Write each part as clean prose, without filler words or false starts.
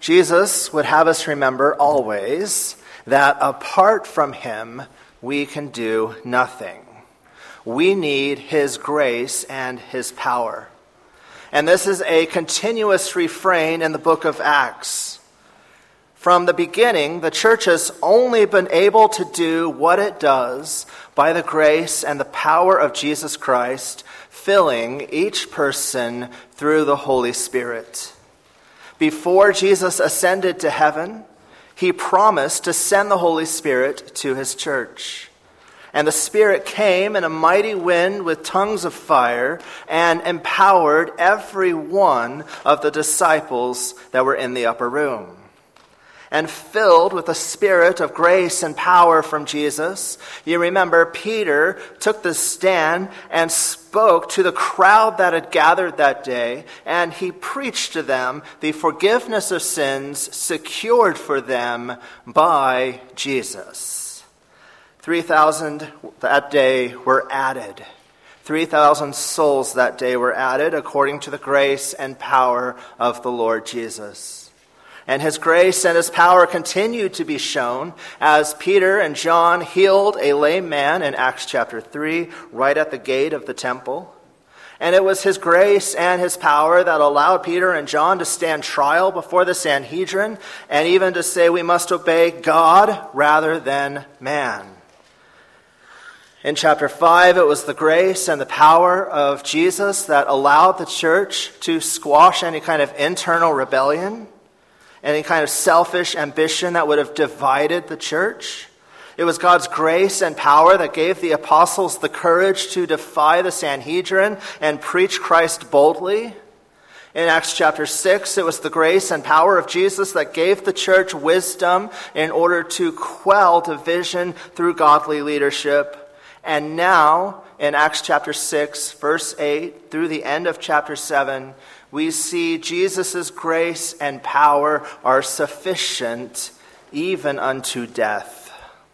Jesus would have us remember always that apart from him, we can do nothing. We need his grace and his power. And this is a continuous refrain in the book of Acts. From the beginning, the church has only been able to do what it does by the grace and the power of Jesus Christ, filling each person through the Holy Spirit. Before Jesus ascended to heaven, he promised to send the Holy Spirit to his church. And the Spirit came in a mighty wind with tongues of fire and empowered every one of the disciples that were in the upper room. And filled with the Spirit of grace and power from Jesus, you remember Peter took the stand and spoke to the crowd that had gathered that day, and he preached to them the forgiveness of sins secured for them by Jesus. 3,000 that day were added. 3,000 souls that day were added according to the grace and power of the Lord Jesus. And his grace and his power continued to be shown as Peter and John healed a lame man in Acts chapter 3, right at the gate of the temple. And it was his grace and his power that allowed Peter and John to stand trial before the Sanhedrin and even to say we must obey God rather than man. In chapter 5, it was the grace and the power of Jesus that allowed the church to squash any kind of internal rebellion, any kind of selfish ambition that would have divided the church. It was God's grace and power that gave the apostles the courage to defy the Sanhedrin and preach Christ boldly. In Acts chapter 6, it was the grace and power of Jesus that gave the church wisdom in order to quell division through godly leadership. And now, in Acts chapter 6, verse 8, through the end of chapter 7, we see Jesus' grace and power are sufficient even unto death.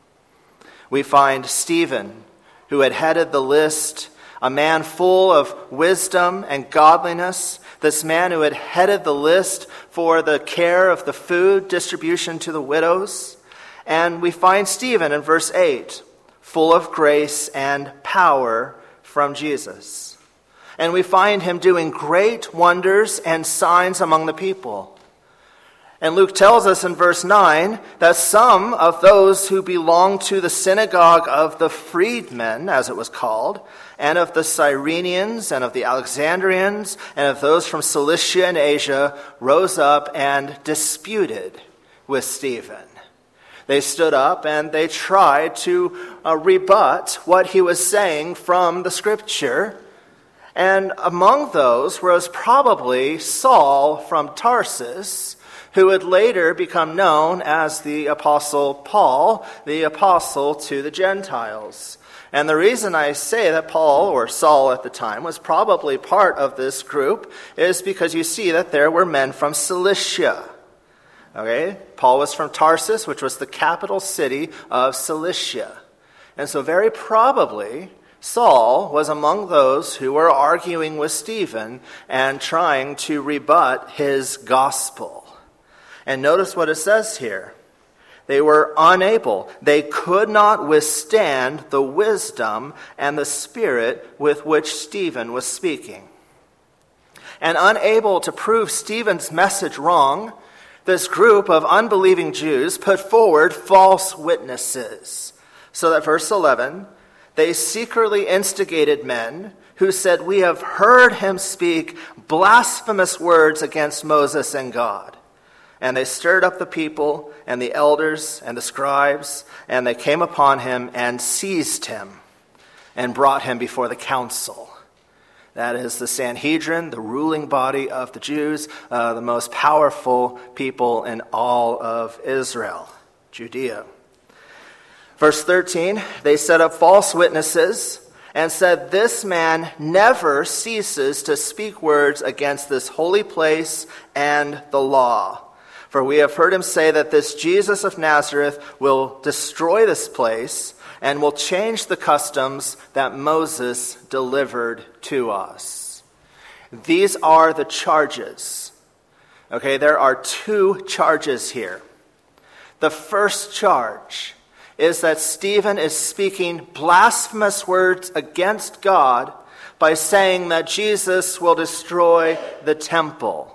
We find Stephen, who had headed the list, a man full of wisdom and godliness, this man who had headed the list for the care of the food distribution to the widows. And we find Stephen in verse 8, full of grace and power from Jesus. And we find him doing great wonders and signs among the people. And Luke tells us in verse 9 that some of those who belonged to the synagogue of the freedmen, as it was called, and of the Cyrenians and of the Alexandrians and of those from Cilicia and Asia rose up and disputed with Stephen. They stood up and they tried to rebut what he was saying from the scripture. And among those was probably Saul from Tarsus, who would later become known as the Apostle Paul, the apostle to the Gentiles. And the reason I say that Paul, or Saul at the time, was probably part of this group is because you see that there were men from Cilicia. Okay? Paul was from Tarsus, which was the capital city of Cilicia. And so very probably Saul was among those who were arguing with Stephen and trying to rebut his gospel. And notice what it says here. They were unable, they could not withstand the wisdom and the spirit with which Stephen was speaking. And unable to prove Stephen's message wrong, this group of unbelieving Jews put forward false witnesses. So that verse 11, they secretly instigated men who said, "We have heard him speak blasphemous words against Moses and God." And they stirred up the people and the elders and the scribes, and they came upon him and seized him and brought him before the council. That is the Sanhedrin, the ruling body of the Jews, the most powerful people in all of Israel, Judea. Verse 13, they set up false witnesses and said, "This man never ceases to speak words against this holy place and the law. For we have heard him say that this Jesus of Nazareth will destroy this place and will change the customs that Moses delivered to us." These are the charges. Okay, there are two charges here. The first charge is that Stephen is speaking blasphemous words against God by saying that Jesus will destroy the temple.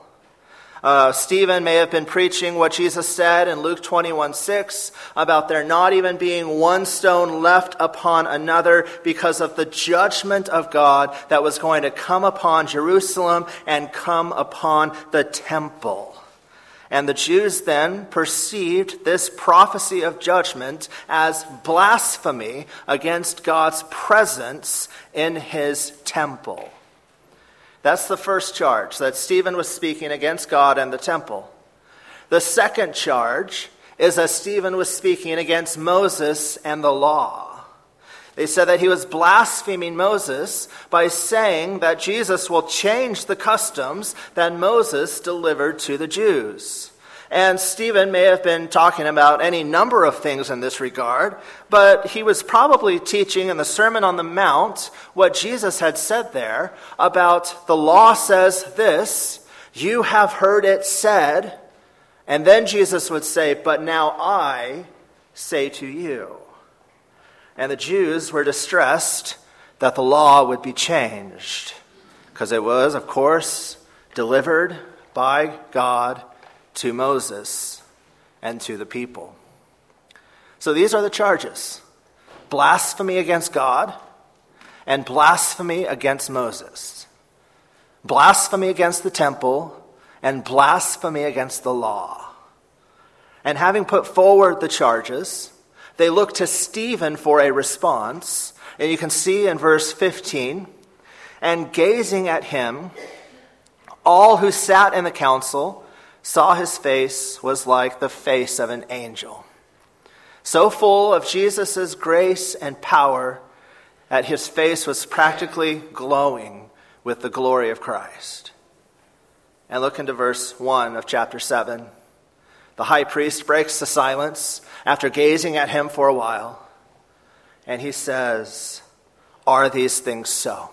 Stephen may have been preaching what Jesus said in Luke 21:6 about there not even being one stone left upon another because of the judgment of God that was going to come upon Jerusalem and come upon the temple. And the Jews then perceived this prophecy of judgment as blasphemy against God's presence in his temple. That's the first charge, that Stephen was speaking against God and the temple. The second charge is that Stephen was speaking against Moses and the law. They said that he was blaspheming Moses by saying that Jesus will change the customs that Moses delivered to the Jews. And Stephen may have been talking about any number of things in this regard, but he was probably teaching in the Sermon on the Mount what Jesus had said there about the law says this, you have heard it said, and then Jesus would say, but now I say to you. And the Jews were distressed that the law would be changed, because it was, of course, delivered by God to Moses and to the people. So these are the charges: blasphemy against God and blasphemy against Moses. Blasphemy against the temple and blasphemy against the law. And having put forward the charges, they look to Stephen for a response. And you can see in verse 15, and gazing at him, all who sat in the council saw his face was like the face of an angel, so full of Jesus' grace and power that his face was practically glowing with the glory of Christ. And look into verse 1 of chapter 7. The high priest breaks the silence after gazing at him for a while, and he says, "Are these things so?"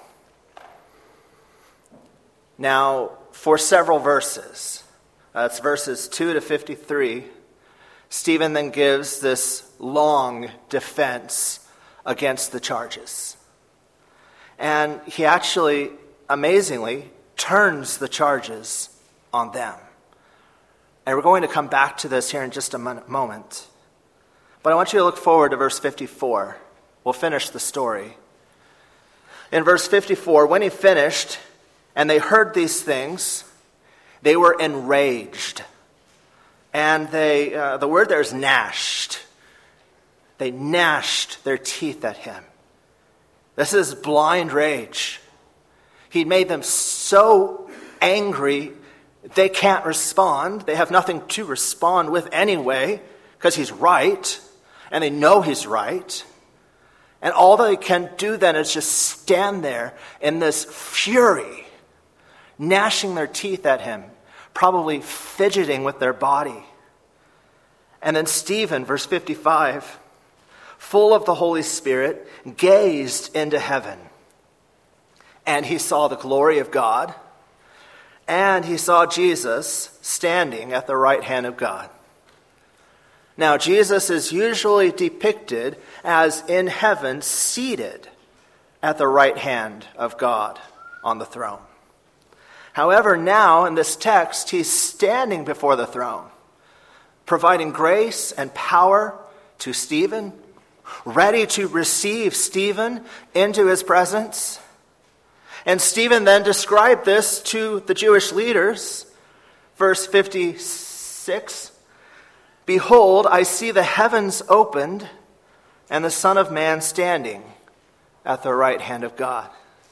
Now, for several verses, that's verses 2 to 53, Stephen then gives this long defense against the charges. And he actually, amazingly, turns the charges on them. And we're going to come back to this here in just a moment. But I want you to look forward to verse 54. We'll finish the story. In verse 54, when he finished, and they heard these things, they were enraged. And the word there is gnashed. They gnashed their teeth at him. This is blind rage. He made them so angry they can't respond. They have nothing to respond with anyway, because he's right, and they know he's right. And all they can do then is just stand there in this fury, gnashing their teeth at him, probably fidgeting with their body. And then Stephen, verse 55, full of the Holy Spirit, gazed into heaven. And he saw the glory of God, and he saw Jesus standing at the right hand of God. Now, Jesus is usually depicted as in heaven, seated at the right hand of God on the throne. However, now in this text, he's standing before the throne, providing grace and power to Stephen, ready to receive Stephen into his presence. And Stephen then described this to the Jewish leaders. Verse 56, "Behold, I see the heavens opened, and the Son of Man standing at the right hand of God."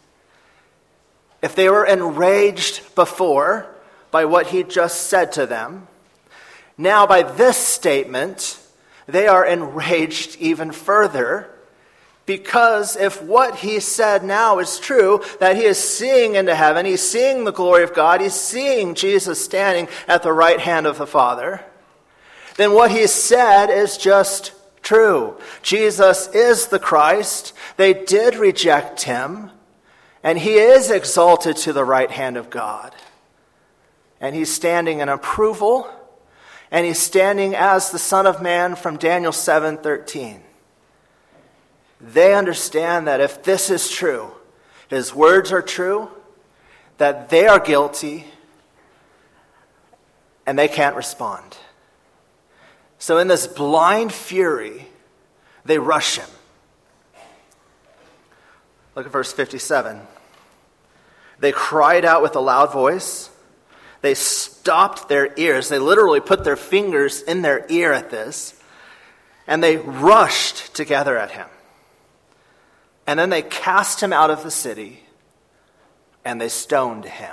If they were enraged before by what he just said to them, now by this statement, they are enraged even further, because if what he said now is true, that he is seeing into heaven, he's seeing the glory of God, he's seeing Jesus standing at the right hand of the Father, then what he said is just true. Jesus is the Christ. They did reject him, and he is exalted to the right hand of God. and he's standing in approval, and he's standing as the Son of Man from Daniel 7:13. They understand that if this is true, his words are true, that they are guilty, and they can't respond. So in this blind fury, they rush him. Look at verse 57. They cried out with a loud voice. They stopped their ears. They literally put their fingers in their ear at this. And they rushed together at him. And then they cast him out of the city. And they stoned him.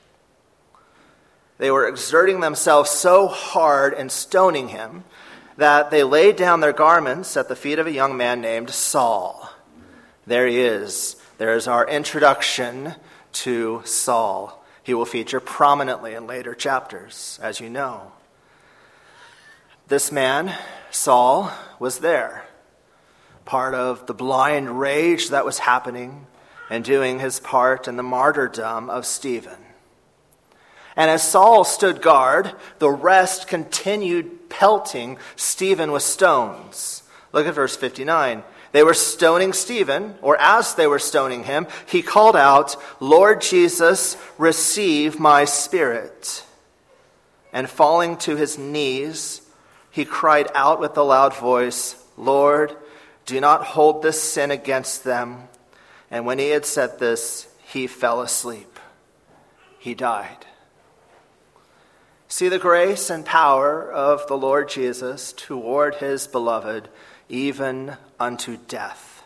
They were exerting themselves so hard in stoning him that they laid down their garments at the feet of a young man named Saul. There he is. There is our introduction to Saul. He will feature prominently in later chapters, as you know. This man, Saul, was there, part of the blind rage that was happening and doing his part in the martyrdom of Stephen. And as Saul stood guard, the rest continued pelting Stephen with stones. Look at verse 59. They were stoning Stephen, or as they were stoning him, he called out, "Lord Jesus, receive my spirit." And falling to his knees, he cried out with a loud voice, "Lord, do not hold this sin against them." And when he had said this, he fell asleep. He died. See the grace and power of the Lord Jesus toward his beloved, even unto death.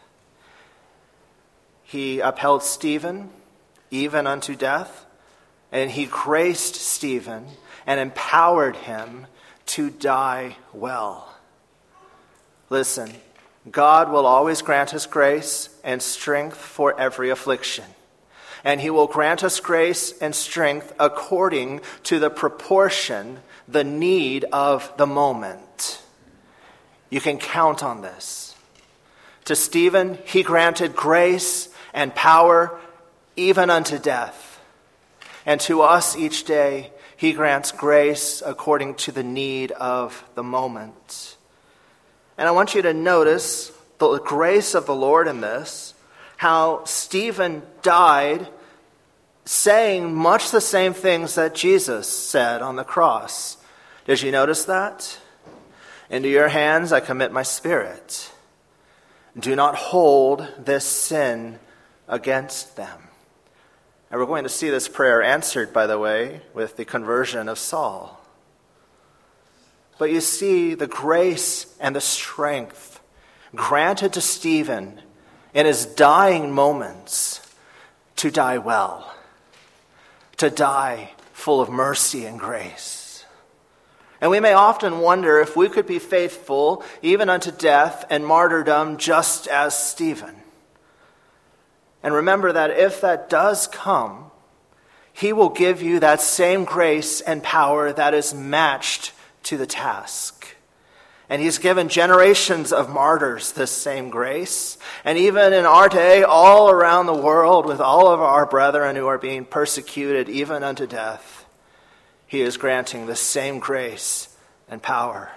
He upheld Stephen even unto death, and he graced Stephen and empowered him to die well. Listen, God will always grant us grace and strength for every affliction. And he will grant us grace and strength according to the proportion, the need of the moment. You can count on this. To Stephen, he granted grace and power even unto death. And to us each day, he grants grace according to the need of the moment. And I want you to notice the grace of the Lord in this, how Stephen died saying much the same things that Jesus said on the cross. Did you notice that? Into your hands I commit my spirit. Do not hold this sin against them. And we're going to see this prayer answered, by the way, with the conversion of Saul. But you see the grace and the strength granted to Stephen in his dying moments to die well, to die full of mercy and grace. And we may often wonder if we could be faithful even unto death and martyrdom just as Stephen. And remember that if that does come, he will give you that same grace and power that is matched to the task. And he's given generations of martyrs this same grace. And even in our day, all around the world, with all of our brethren who are being persecuted even unto death, he is granting the same grace and power.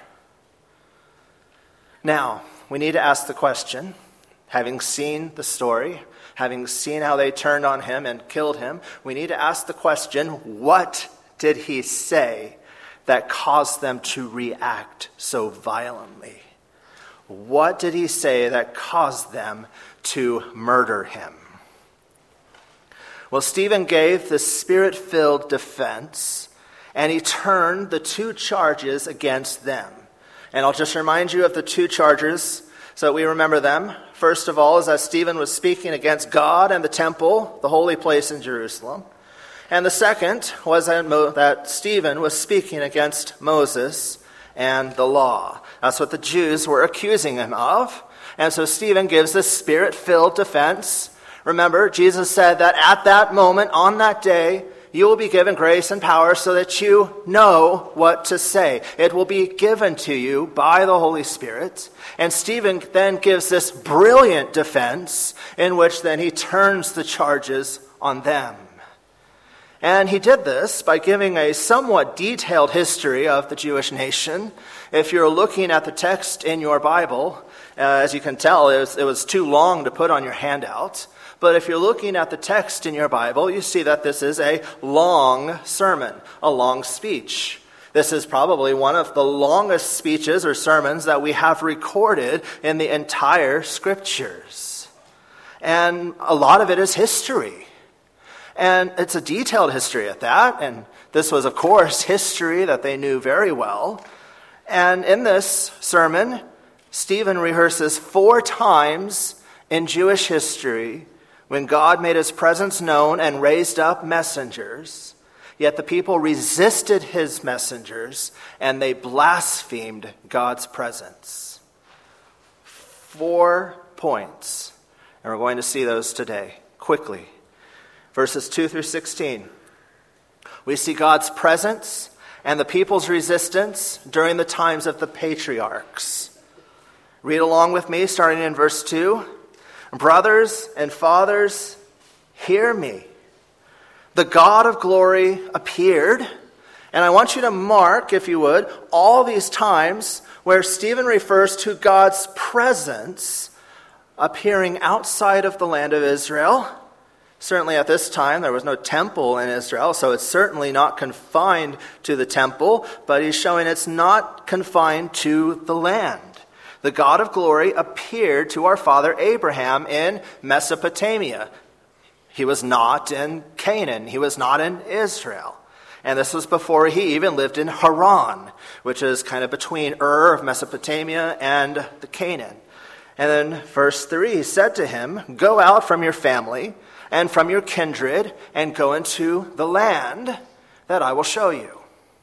Now, we need to ask the question, having seen the story, having seen how they turned on him and killed him, we need to ask the question, what did he say that caused them to react so violently? What did he say that caused them to murder him? Well, Stephen gave the Spirit-filled defense, and he turned the two charges against them. And I'll just remind you of the two charges so that we remember them. First of all is that Stephen was speaking against God and the temple, the holy place in Jerusalem. And the second was that Stephen was speaking against Moses and the law. That's what the Jews were accusing him of. And so Stephen gives this Spirit-filled defense. Remember, Jesus said that at that moment, on that day, you will be given grace and power so that you know what to say. It will be given to you by the Holy Spirit. And Stephen then gives this brilliant defense in which then he turns the charges on them. And he did this by giving a somewhat detailed history of the Jewish nation. If you're looking at the text in your Bible, as you can tell, it was too long to put on your handout. But if you're looking at the text in your Bible, you see that this is a long sermon, a long speech. This is probably one of the longest speeches or sermons that we have recorded in the entire Scriptures. And a lot of it is history. And it's a detailed history at that. And this was, of course, history that they knew very well. And in this sermon, Stephen rehearses 4 times in Jewish history when God made his presence known and raised up messengers. Yet the people resisted his messengers and they blasphemed God's presence. 4 points. And we're going to see those today, quickly. Verses 2 through 16. We see God's presence and the people's resistance during the times of the patriarchs. Read along with me, starting in verse 2. Brothers and fathers, hear me. The God of glory appeared. And I want you to mark, if you would, all these times where Stephen refers to God's presence appearing outside of the land of Israel. Certainly at this time, there was no temple in Israel, so it's certainly not confined to the temple, but he's showing it's not confined to the land. The God of glory appeared to our father Abraham in Mesopotamia. He was not in Canaan. He was not in Israel. And this was before he even lived in Haran, which is kind of between Ur of Mesopotamia and the Canaan. And then verse 3, he said to him, "Go out from your family and from your kindred, and go into the land that I will show you."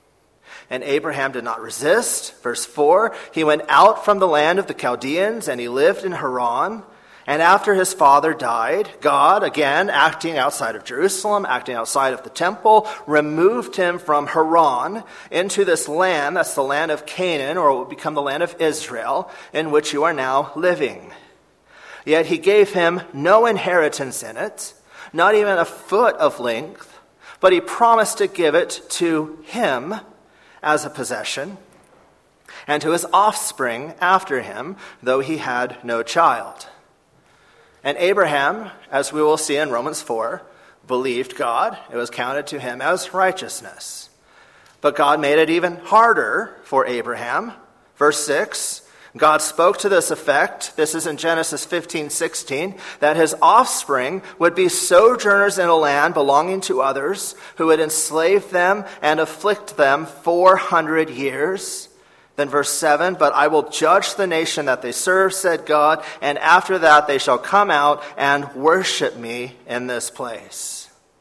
And Abraham did not resist. Verse 4, he went out from the land of the Chaldeans, and he lived in Haran. And after his father died, God, again acting outside of Jerusalem, acting outside of the temple, removed him from Haran into this land, that's the land of Canaan, or it will become the land of Israel, in which you are now living. Yet he gave him no inheritance in it, not even a foot of length, but he promised to give it to him as a possession, and to his offspring after him, though he had no child. And Abraham, as we will see in Romans 4, believed God. It was counted to him as righteousness. But God made it even harder for Abraham. Verse 6, God spoke to this effect, this is in Genesis 15:16, that his offspring would be sojourners in a land belonging to others, who would enslave them and afflict them 400 years. Then verse 7, "But I will judge the nation that they serve, said God, and after that they shall come out and worship me in this place."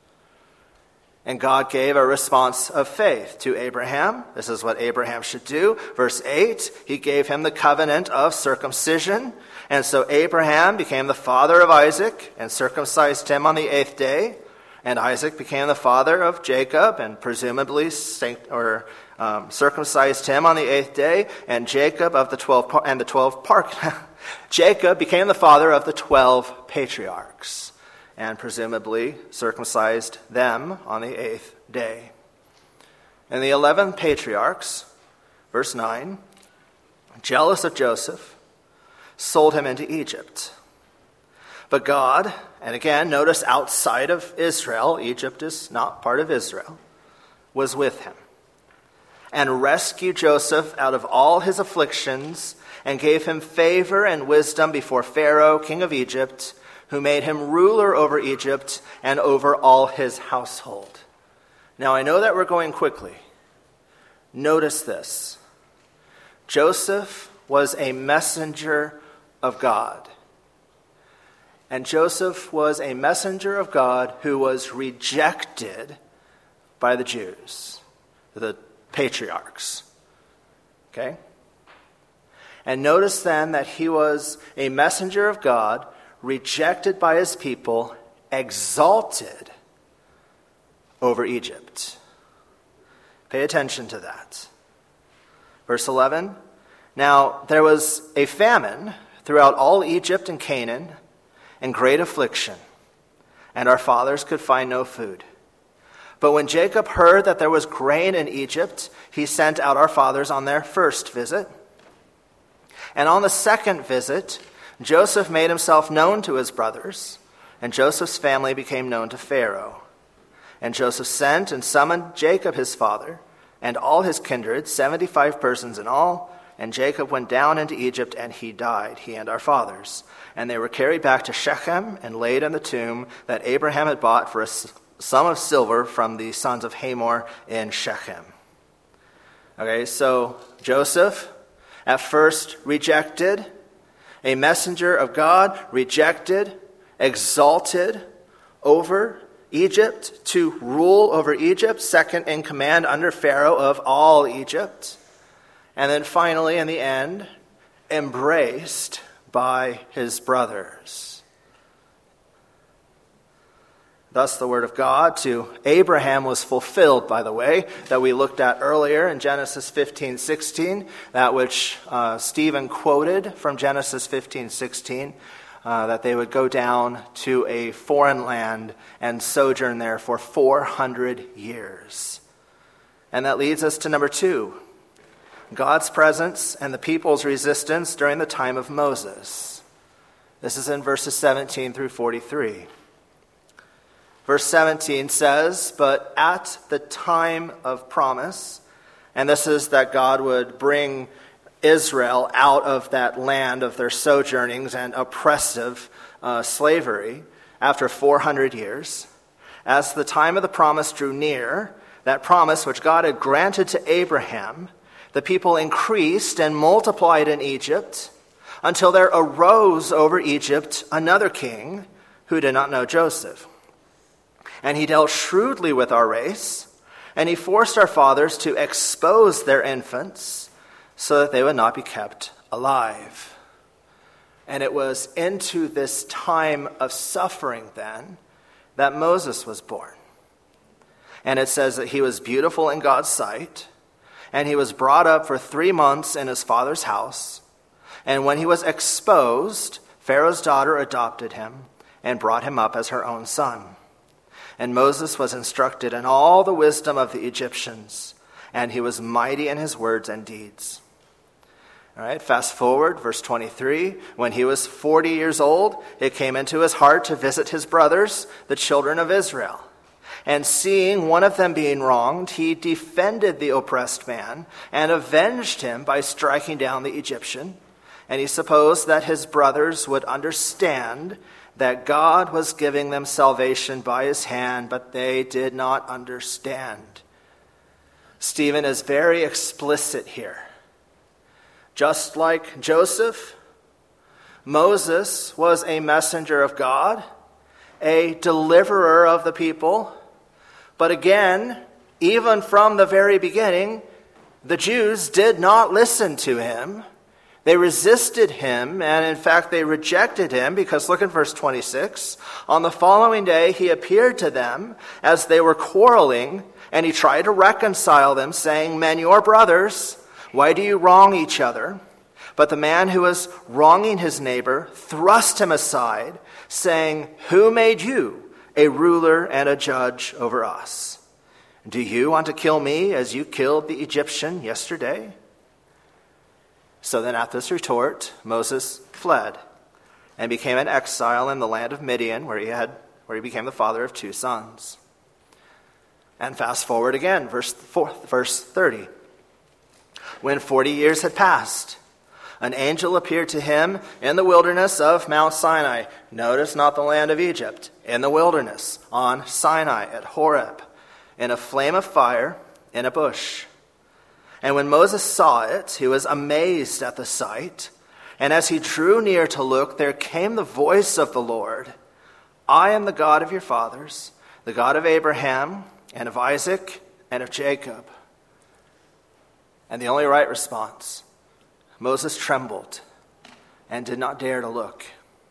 And God gave a response of faith to Abraham. This is what Abraham should do. Verse 8, he gave him the covenant of circumcision. And so Abraham became the father of Isaac and circumcised him on the 8th day. And Isaac became the father of Jacob and presumably circumcised him on the 8th day. And Jacob Jacob became the father of the 12 patriarchs, and presumably circumcised them on the 8th day. And the 11 patriarchs, verse 9, jealous of Joseph, sold him into Egypt. But God, and again, notice outside of Israel, Egypt is not part of Israel, was with him, and rescued Joseph out of all his afflictions, and gave him favor and wisdom before Pharaoh, king of Egypt, who made him ruler over Egypt and over all his household. Now, I know that we're going quickly. Notice this. Joseph was a messenger of God. And Joseph was a messenger of God who was rejected by the Jews, the patriarchs. Okay? And notice then that he was a messenger of God, rejected by his people, exalted over Egypt. Pay attention to that. Verse 11, "Now there was a famine throughout all Egypt and Canaan, and great affliction, and our fathers could find no food. But when Jacob heard that there was grain in Egypt, he sent out our fathers on their first visit. And on the second visit, Joseph made himself known to his brothers, and Joseph's family became known to Pharaoh. And Joseph sent and summoned Jacob his father, and all his kindred, 75 persons in all. And Jacob went down into Egypt, and he died, he and our fathers. And they were carried back to Shechem and laid in the tomb that Abraham had bought for a sum of silver from the sons of Hamor in Shechem. Okay, so Joseph at first rejected, a messenger of God, rejected, exalted over Egypt to rule over Egypt, second in command under Pharaoh of all Egypt. And then finally, in the end, embraced by his brothers. Thus the word of God to Abraham was fulfilled, by the way, that we looked at earlier in Genesis 15:16, that which Stephen quoted from Genesis 15:16, that they would go down to a foreign land and sojourn there for 400 years. And that leads us to number 2, God's presence and the people's resistance during the time of Moses. This is in verses 17 through 43. Verse 17 says, "But at the time of promise," and this is that God would bring Israel out of that land of their sojournings and oppressive slavery after 400 years. As the time of the promise drew near, that promise which God had granted to Abraham, the people increased and multiplied in Egypt until there arose over Egypt another king who did not know Joseph. And he dealt shrewdly with our race, and he forced our fathers to expose their infants so that they would not be kept alive. And it was into this time of suffering then that Moses was born. And it says that he was beautiful in God's sight, and he was brought up for 3 months in his father's house. And when he was exposed, Pharaoh's daughter adopted him and brought him up as her own son. And Moses was instructed in all the wisdom of the Egyptians, and he was mighty in his words and deeds. All right, fast forward, verse 23. When he was 40 years old, it came into his heart to visit his brothers, the children of Israel. And seeing one of them being wronged, he defended the oppressed man and avenged him by striking down the Egyptian. And he supposed that his brothers would understand that God was giving them salvation by his hand, but they did not understand. Stephen is very explicit here. Just like Joseph, Moses was a messenger of God, a deliverer of the people. But again, even from the very beginning, the Jews did not listen to him. They resisted him, and in fact, they rejected him, because look at verse 26. On the following day, he appeared to them as they were quarreling, and he tried to reconcile them, saying, "Men, your brothers, why do you wrong each other?" But the man who was wronging his neighbor thrust him aside, saying, "Who made you a ruler and a judge over us? Do you want to kill me as you killed the Egyptian yesterday?" So then at this retort, Moses fled and became an exile in the land of Midian, where he became the father of 2 sons. And fast forward again, verse 30. When 40 years had passed, an angel appeared to him in the wilderness of Mount Sinai. Notice, not the land of Egypt, in the wilderness, on Sinai at Horeb, in a flame of fire in a bush. And when Moses saw it, he was amazed at the sight. And as he drew near to look, there came the voice of the Lord, "I am the God of your fathers, the God of Abraham and of Isaac and of Jacob." And the only right response, Moses trembled and did not dare to look.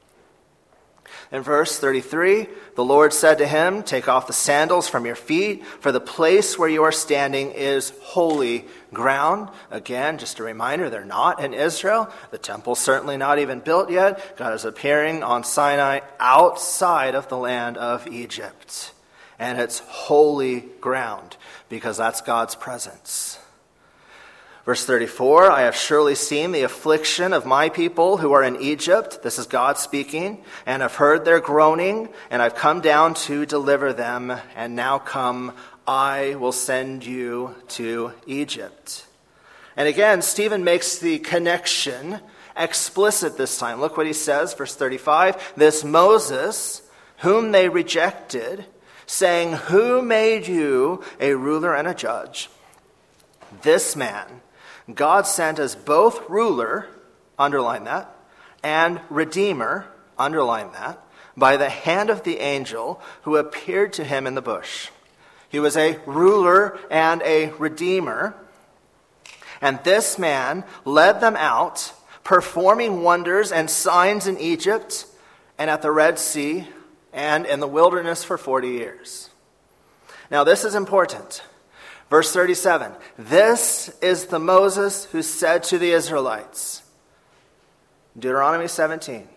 In verse 33, the Lord said to him, "Take off the sandals from your feet, for the place where you are standing is holy ground." Again, just a reminder, they're not in Israel. The temple's certainly not even built yet. God is appearing on Sinai outside of the land of Egypt. and it's holy ground, because that's God's presence. Verse 34, I have surely seen the affliction of my people who are in Egypt. This is God speaking. And have heard their groaning, and I've come down to deliver them. And now come, I will send you to Egypt. And again, Stephen makes the connection explicit this time. Look what he says, verse 35. This Moses, whom they rejected, saying, who made you a ruler and a judge? This man God sent as both ruler, underline that, and redeemer, underline that, by the hand of the angel who appeared to him in the bush. He was a ruler and a redeemer. And this man led them out, performing wonders and signs in Egypt and at the Red Sea and in the wilderness for 40 years. Now this is important. Verse 37, this is the Moses who said to the Israelites, Deuteronomy 17,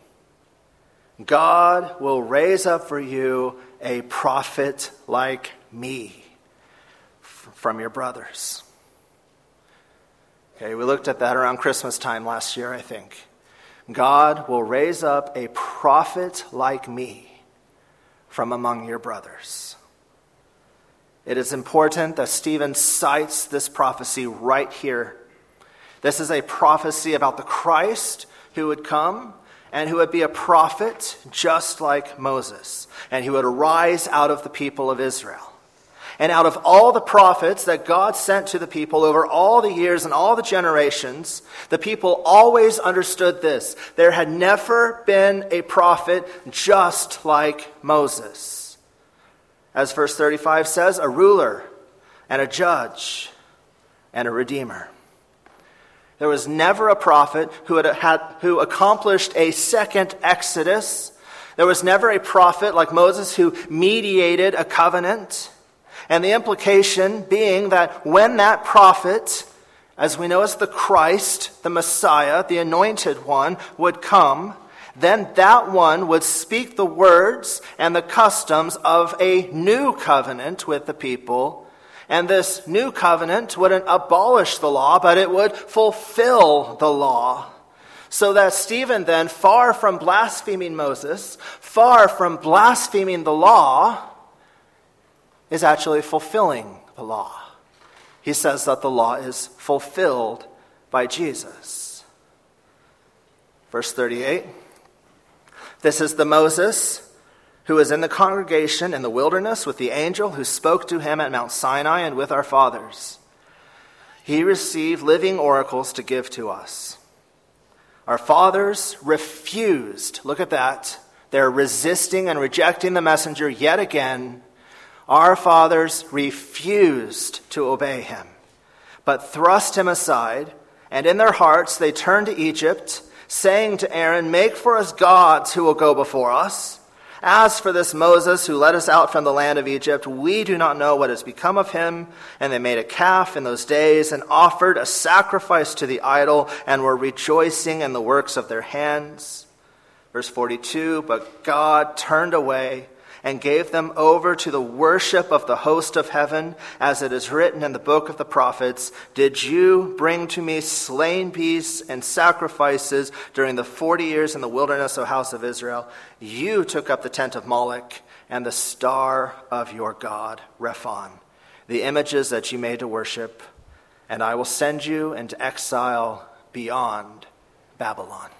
God will raise up for you a prophet like me from your brothers. Okay, we looked at that around Christmas time last year, I think. God will raise up a prophet like me from among your brothers. It is important that Stephen cites this prophecy right here. This is a prophecy about the Christ who would come and who would be a prophet just like Moses. And he would arise out of the people of Israel. And out of all the prophets that God sent to the people over all the years and all the generations, the people always understood this. There had never been a prophet just like Moses. As verse 35 says, a ruler and a judge and a redeemer. There was never a prophet who accomplished a second Exodus. There was never a prophet like Moses who mediated a covenant. And the implication being that when that prophet, as we know as the Christ, the Messiah, the anointed one, would come, then that one would speak the words and the customs of a new covenant with the people. And this new covenant wouldn't abolish the law, but it would fulfill the law. So that Stephen then, far from blaspheming Moses, far from blaspheming the law, is actually fulfilling the law. He says that the law is fulfilled by Jesus. Verse 38. This is the Moses who was in the congregation in the wilderness with the angel who spoke to him at Mount Sinai and with our fathers. He received living oracles to give to us. Our fathers refused. Look at that. They're resisting and rejecting the messenger yet again. Our fathers refused to obey him, but thrust him aside, and in their hearts they turned to Egypt, saying to Aaron, make for us gods who will go before us. As for this Moses who led us out from the land of Egypt, we do not know what has become of him. And they made a calf in those days and offered a sacrifice to the idol and were rejoicing in the works of their hands. Verse 42, but God turned away and gave them over to the worship of the host of heaven, as it is written in the book of the prophets, did you bring to me slain beasts and sacrifices during the 40 years in the wilderness, O house of Israel? You took up the tent of Moloch and the star of your god, Rephan, the images that you made to worship, and I will send you into exile beyond Babylon.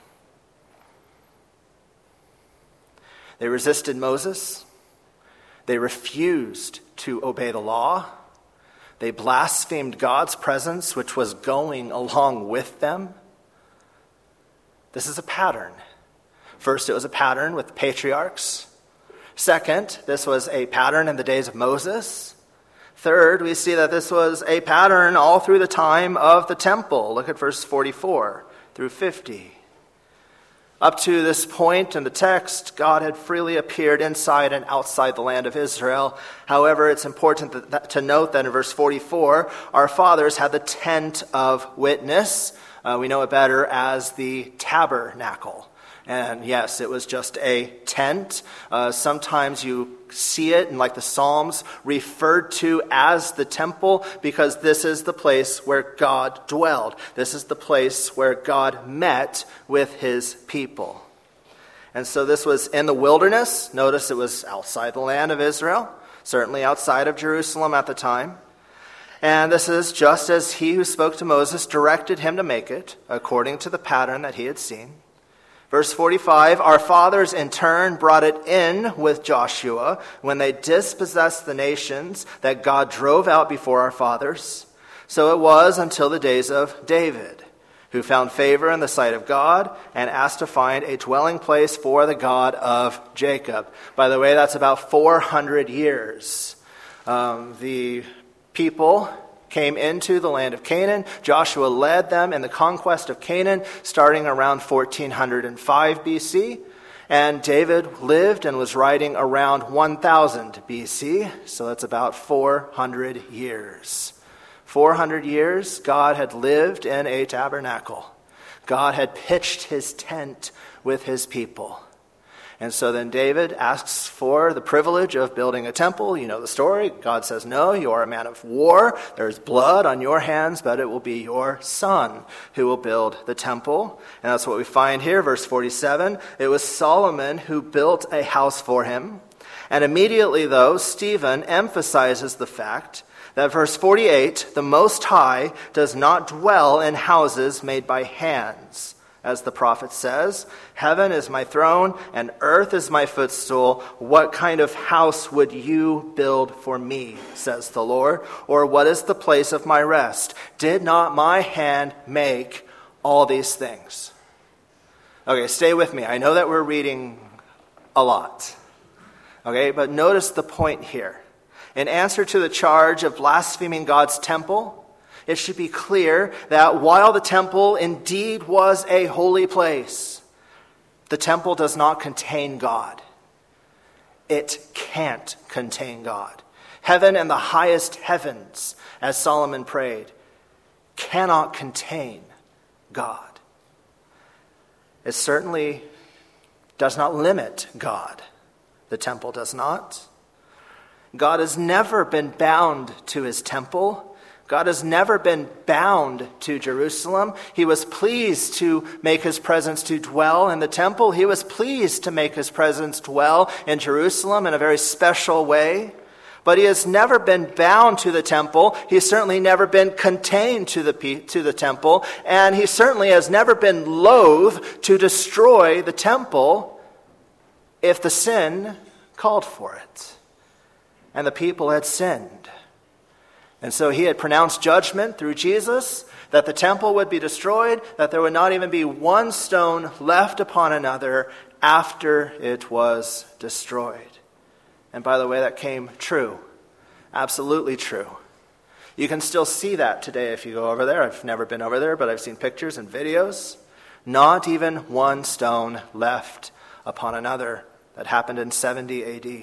They resisted Moses. They refused to obey the law. They blasphemed God's presence, which was going along with them. This is a pattern. First, it was a pattern with the patriarchs. Second, this was a pattern in the days of Moses. Third, we see that this was a pattern all through the time of the temple. Look at verse 44 through 50. Up to this point in the text, God had freely appeared inside and outside the land of Israel. However, it's important to note that in verse 44, our fathers had the tent of witness. We know it better as the tabernacle. And yes, it was just a tent. Sometimes you see it in like the Psalms referred to as the temple because this is the place where God dwelled. This is the place where God met with his people. And so this was in the wilderness. Notice it was outside the land of Israel, certainly outside of Jerusalem at the time. And this is just as he who spoke to Moses directed him to make it, according to the pattern that he had seen. Verse 45, our fathers in turn brought it in with Joshua when they dispossessed the nations that God drove out before our fathers. So it was until the days of David, who found favor in the sight of God and asked to find a dwelling place for the God of Jacob. By the way, that's about 400 years. The people came into the land of Canaan. Joshua led them in the conquest of Canaan starting around 1405 BC. And David lived and was writing around 1000 BC. So that's about 400 years. 400 years, God had lived in a tabernacle. God had pitched his tent with his people. And so then David asks for the privilege of building a temple. You know the story. God says, no, you are a man of war. There's blood on your hands, but it will be your son who will build the temple. And that's what we find here, verse 47. It was Solomon who built a house for him. And immediately, though, Stephen emphasizes the fact that verse 48, the Most High does not dwell in houses made by hands. As the prophet says, heaven is my throne and earth is my footstool. What kind of house would you build for me, says the Lord? Or what is the place of my rest? Did not my hand make all these things? Okay, stay with me. I know that we're reading a lot. Okay, but notice the point here. In answer to the charge of blaspheming God's temple, it should be clear that while the temple indeed was a holy place, the temple does not contain God. It can't contain God. Heaven and the highest heavens, as Solomon prayed, cannot contain God. It certainly does not limit God. The temple does not. God has never been bound to his temple. God has never been bound to Jerusalem. He was pleased to make his presence to dwell in the temple. He was pleased to make his presence dwell in Jerusalem in a very special way. But he has never been bound to the temple. He's certainly never been contained to the temple. And he certainly has never been loath to destroy the temple if the sin called for it. And the people had sinned. And so he had pronounced judgment through Jesus that the temple would be destroyed, that there would not even be one stone left upon another after it was destroyed. And by the way, that came true. Absolutely true. You can still see that today if you go over there. I've never been over there, but I've seen pictures and videos. Not even one stone left upon another. That happened in 70 AD.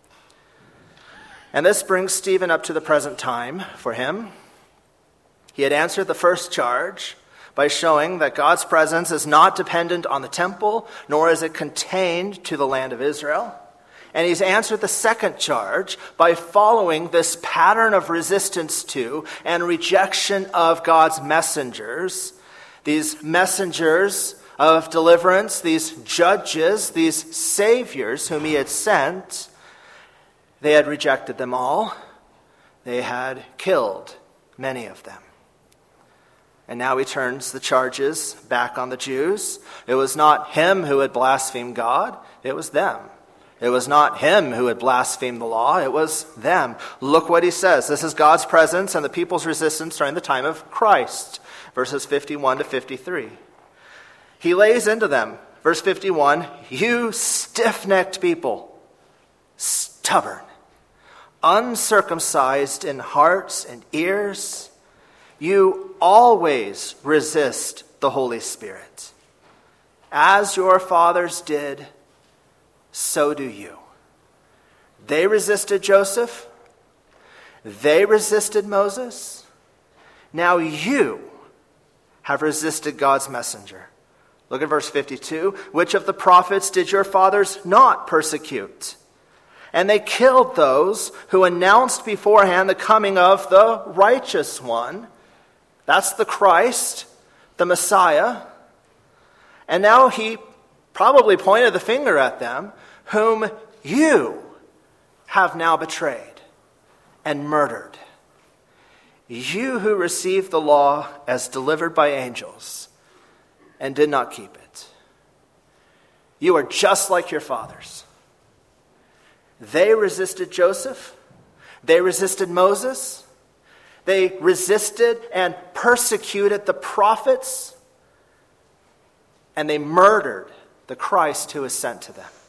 And this brings Stephen up to the present time for him. He had answered the first charge by showing that God's presence is not dependent on the temple, nor is it contained to the land of Israel. And he's answered the second charge by following this pattern of resistance to and rejection of God's messengers. These messengers of deliverance, these judges, these saviors whom he had sent, they had rejected them all. They had killed many of them. And now he turns the charges back on the Jews. It was not him who had blasphemed God. It was them. It was not him who had blasphemed the law. It was them. Look what he says. This is God's presence and the people's resistance during the time of Christ. Verses 51 to 53. He lays into them. Verse 51, you stiff-necked people, stubborn, uncircumcised in hearts and ears, you always resist the Holy Spirit. As your fathers did, so do you. They resisted Joseph. They resisted Moses. Now you have resisted God's messenger. Look at verse 52. Which of the prophets did your fathers not persecute? And they killed those who announced beforehand the coming of the righteous one. That's the Christ, the Messiah. And now he probably pointed the finger at them, whom you have now betrayed and murdered. You who received the law as delivered by angels and did not keep it. You are just like your fathers. They resisted Joseph. They resisted Moses. They resisted and persecuted the prophets. And they murdered the Christ who was sent to them.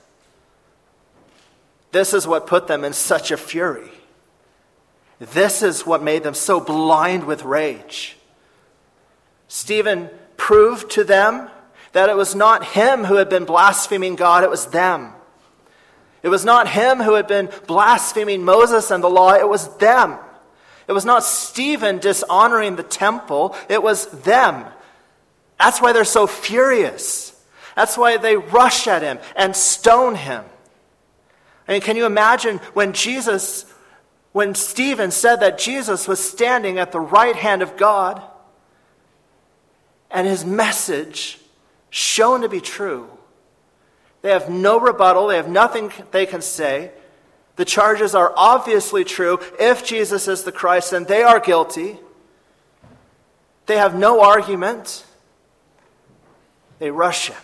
This is what put them in such a fury. This is what made them so blind with rage. Stephen proved to them that it was not him who had been blaspheming God, it was them. It was not him who had been blaspheming Moses and the law, it was them. It was not Stephen dishonoring the temple, it was them. That's why they're so furious. That's why they rush at him and stone him. I mean, can you imagine when Stephen said that Jesus was standing at the right hand of God and his message shown to be true? They have no rebuttal. They have nothing they can say. The charges are obviously true. If Jesus is the Christ, then they are guilty. They have no argument. They rush him.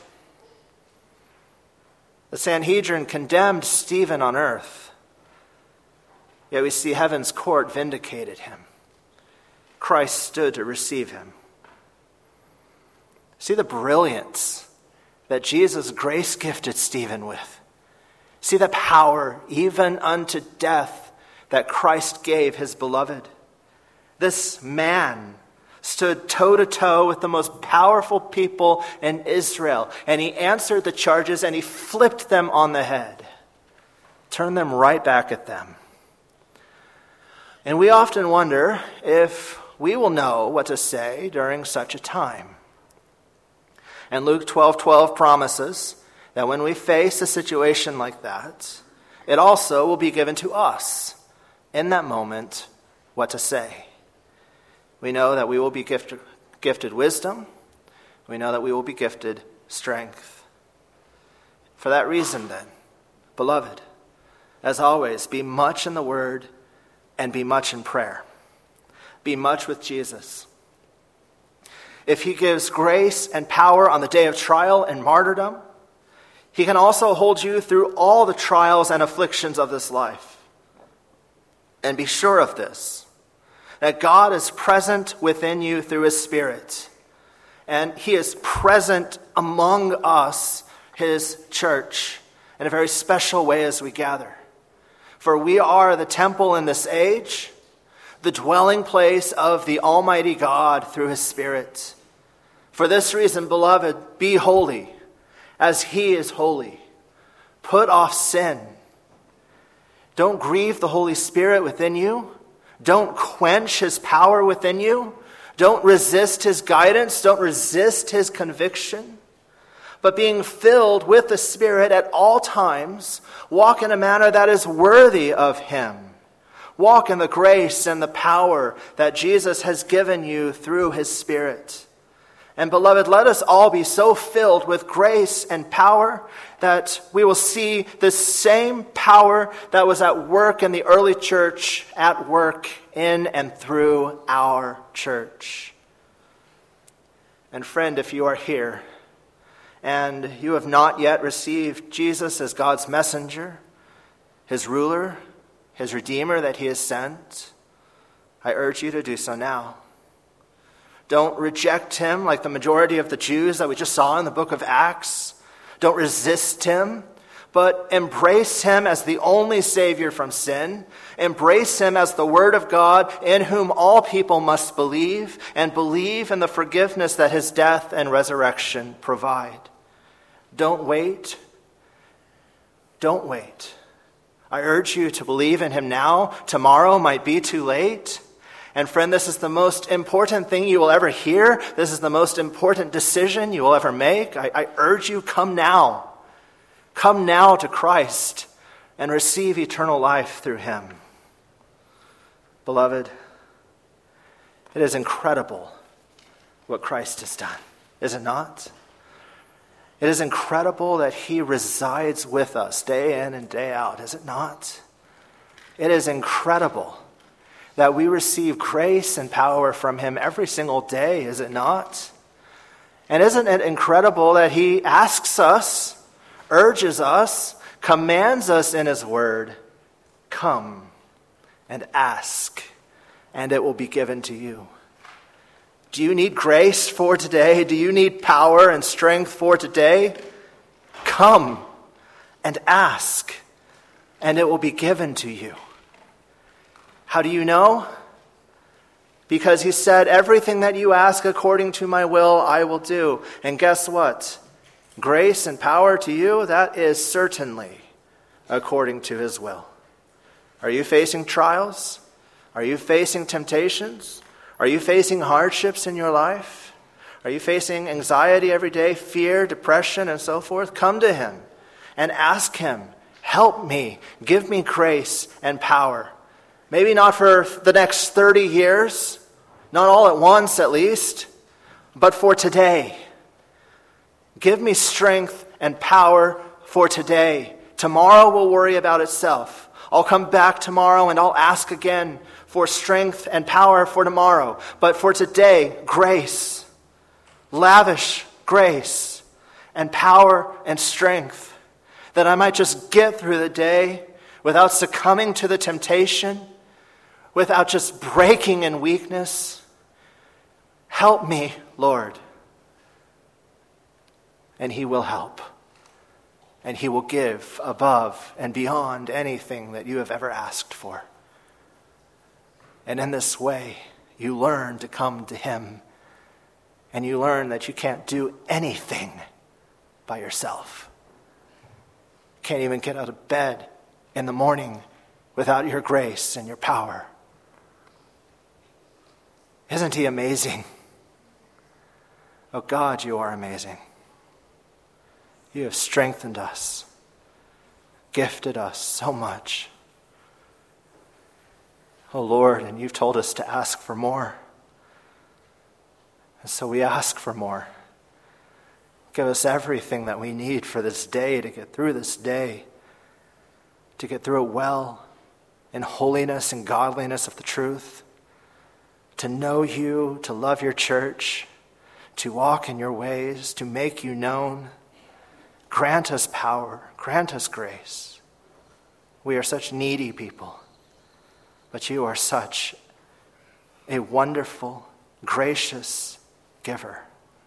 The Sanhedrin condemned Stephen on earth. Yet we see heaven's court vindicated him. Christ stood to receive him. See the brilliance that Jesus grace gifted Stephen with. See the power, even unto death, that Christ gave his beloved. This man stood toe-to-toe with the most powerful people in Israel, and he answered the charges and he flipped them on the head, turned them right back at them. And we often wonder if we will know what to say during such a time. And Luke 12:12 promises that when we face a situation like that, it also will be given to us in that moment what to say. We know that we will be gifted wisdom. We know that we will be gifted strength. For that reason then, beloved, as always, be much in the Word and be much in prayer. Be much with Jesus. If he gives grace and power on the day of trial and martyrdom, he can also hold you through all the trials and afflictions of this life. And be sure of this, that God is present within you through his Spirit. And he is present among us, his church, in a very special way as we gather. For we are the temple in this age, the dwelling place of the Almighty God through his Spirit. For this reason, beloved, be holy as he is holy. Put off sin. Don't grieve the Holy Spirit within you. Don't quench his power within you. Don't resist his guidance. Don't resist his conviction. But being filled with the Spirit at all times, walk in a manner that is worthy of him. Walk in the grace and the power that Jesus has given you through his Spirit. And beloved, let us all be so filled with grace and power that we will see the same power that was at work in the early church at work in and through our church. And friend, if you are here and you have not yet received Jesus as God's messenger, his ruler, his redeemer that he has sent, I urge you to do so now. Don't reject him like the majority of the Jews that we just saw in the book of Acts. Don't resist him, but embrace him as the only Savior from sin. Embrace him as the Word of God in whom all people must believe, and believe in the forgiveness that his death and resurrection provide. Don't wait. Don't wait. I urge you to believe in him now. Tomorrow might be too late. And friend, this is the most important thing you will ever hear. This is the most important decision you will ever make. I urge you, come now. Come now to Christ and receive eternal life through him. Beloved, it is incredible what Christ has done, is it not? It is incredible that he resides with us day in and day out, is it not? It is incredible that we receive grace and power from him every single day, is it not? And isn't it incredible that he asks us, urges us, commands us in his word, come and ask, and it will be given to you. Do you need grace for today? Do you need power and strength for today? Come and ask, and it will be given to you. How do you know? Because he said, everything that you ask according to my will, I will do. And guess what? Grace and power to you, that is certainly according to his will. Are you facing trials? Are you facing temptations? Are you facing hardships in your life? Are you facing anxiety every day, fear, depression, and so forth? Come to him and ask him, help me, give me grace and power. Maybe not for the next 30 years, not all at once at least, but for today. Give me strength and power for today. Tomorrow will worry about itself. I'll come back tomorrow and I'll ask again for strength and power for tomorrow. But for today, grace, lavish grace and power and strength, that I might just get through the day without succumbing to the temptation, without just breaking in weakness. Help me, Lord. And he will help. And he will give above and beyond anything that you have ever asked for. And in this way, you learn to come to him. And you learn that you can't do anything by yourself. Can't even get out of bed in the morning without your grace and your power. Isn't he amazing? Oh God, you are amazing. You have strengthened us, gifted us so much. Oh Lord, and you've told us to ask for more. And so we ask for more. Give us everything that we need for this day, to get through this day, to get through it well, in holiness and godliness of the truth, to know you, to love your church, to walk in your ways, to make you known. Grant us power, grant us grace. We are such needy people, but you are such a wonderful, gracious giver.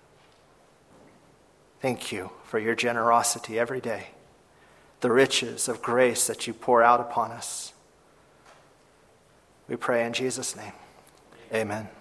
Thank you for your generosity every day, the riches of grace that you pour out upon us. We pray in Jesus' name. Amen.